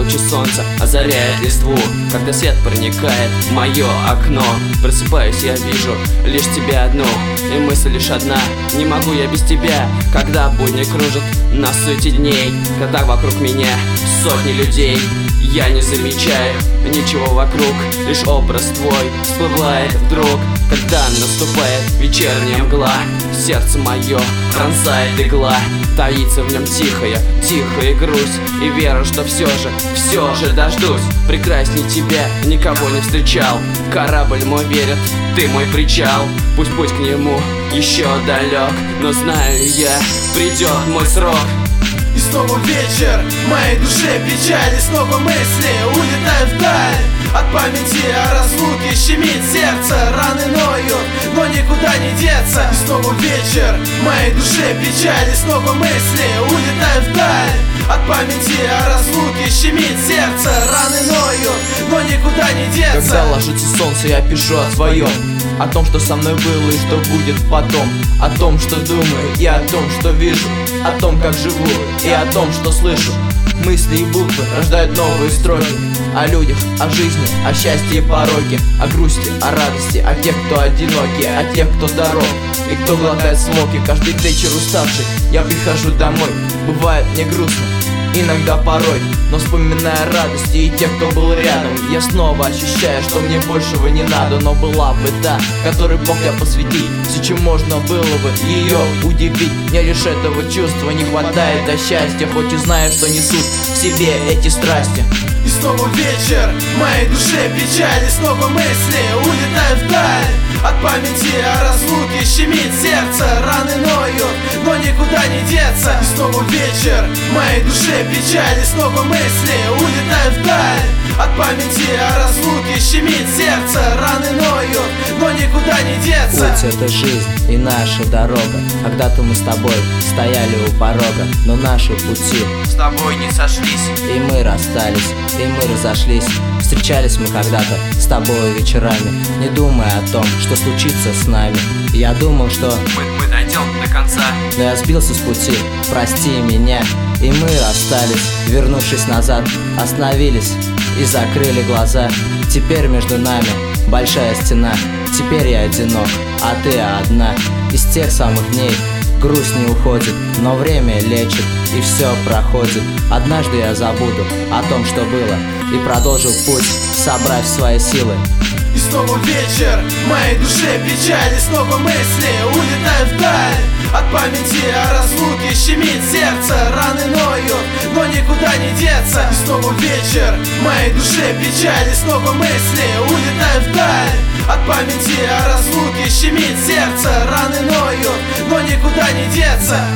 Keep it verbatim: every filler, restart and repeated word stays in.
лучи солнца озаряет листву, когда свет проникает в мое окно. Просыпаюсь, я вижу лишь тебя одну, и мысль лишь одна: не могу я без тебя. Когда будни кружат на сути дней, когда вокруг меня сотни людей, я не замечаю ничего вокруг, лишь образ твой всплывает вдруг. Когда наступает вечерняя мгла, сердце мое пронзает игла. Таится в нем тихая, тихая грусть и вера, что все же, все же дождусь. Прекрасней тебя никого не встречал. Корабль мой верит, ты мой причал. Пусть путь к нему еще далек, но знаю я, придет мой срок. И снова вечер, в моей душе печали, снова мысли улетают вдаль. От памяти о разлуке щемит сердце, раны ноют, но никуда не деться. И снова вечер, в моей душе печали, снова мысли улетают вдаль. От памяти о разлуке щемит сердце, раны ноют, но никуда не деться. Когда ложится солнце, я пишу о своем, о том, что со мной было и что будет потом, о том, что думаю и о том, что вижу, о том, как живу и о том, что слышу. Мысли и буквы рождают новые строки о людях, о жизни, о счастье и пороке, о грусти, о радости, о тех, кто одинокий, о тех, кто здоров и кто глотает смоки. Каждый вечер уставший я прихожу домой. Бывает мне грустно, иногда порой, но вспоминая радости и тех, кто был рядом, я снова ощущаю, что мне большего не надо. Но была бы та, которой Бог я посвятить, все, чем можно было бы ее удивить. Мне лишь этого чувства не хватает до счастья, хоть и знаю, что несут в себе эти страсти. И снова вечер, в моей душе печали, снова мысли улетают вдаль. От памяти о разлуке щемит сердце, раны ноют, но никуда не деться. И снова вечер, в моей душе печали, снова мысли улетают вдаль. От памяти о разлуке щемит сердце, раны ноют, но никуда не деться. Путь — это жизнь и наша дорога. Когда-то мы с тобой стояли у порога, но наши пути с тобой не сошлись, и мы расстались, и мы разошлись. Встречались мы когда-то с тобой вечерами, не думая о том, что случится с нами. Я думал, что мы, мы дойдем до конца, но я сбился с пути, прости меня. И мы расстались, вернувшись назад, остановились и закрыли глаза. Теперь между нами большая стена. Теперь я одинок, а ты одна. Из тех самых дней грусть не уходит, но время лечит, и все проходит. Однажды я забуду о том, что было, и продолжу путь, собрав свои силы. И снова вечер, в моей душе печали, снова мысли улетают вдаль. От памяти о разлуке щемит сердце, раны ноют, но никуда не деться. И снова вечер, в моей душе печали, снова мысли улетают вдаль. От памяти о разлуке щемит сердце, раны ноют, но никуда не деться.